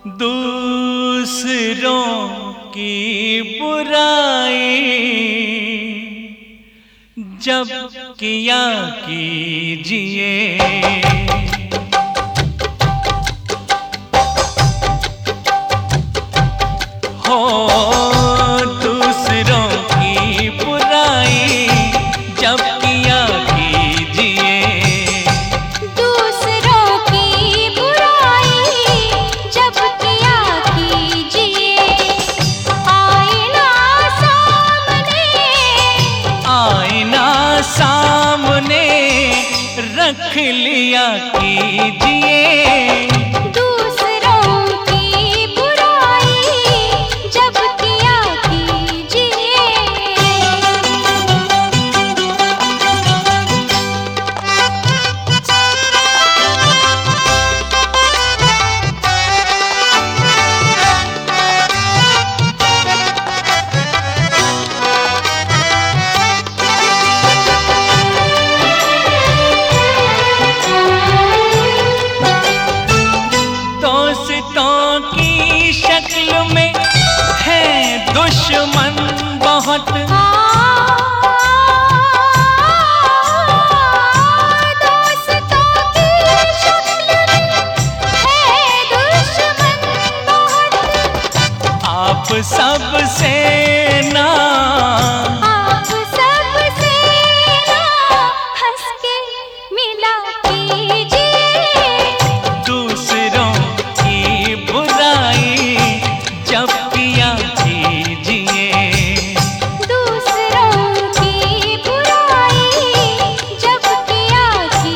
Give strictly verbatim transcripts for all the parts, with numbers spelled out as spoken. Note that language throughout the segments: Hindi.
दूसरों की बुराई जब किया कीजिए। हो दूसरों की बुराई जब किया कीजिए। दूसरों की बुराई जब किया कीजिए। आईना सामने आईना सामने रख लिया कीजिए। दूसरों की बुराई जब किया कीजिए। दोस्तों की शक्ल में है दुश्मन बहुत। दोस्तों की शक्ल में है दुश्मन बहुत। आप सबसे ना आप सबसे ना हंस के मिला कीजिए। दूसरों की बुराई जब किया कीजिए। दूसरों की बुराई जब किया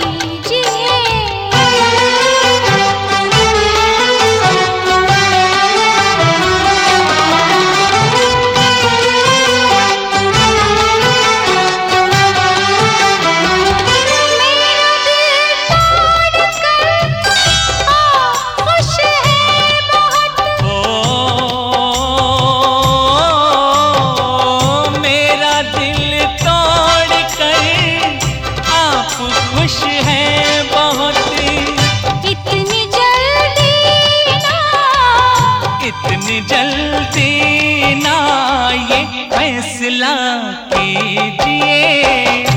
मेरा दिल तोड़ कर आप खुश हैं बहुत। इतनी जल्दी ना इतनी जल्दी ना ये फैसला कीजिए।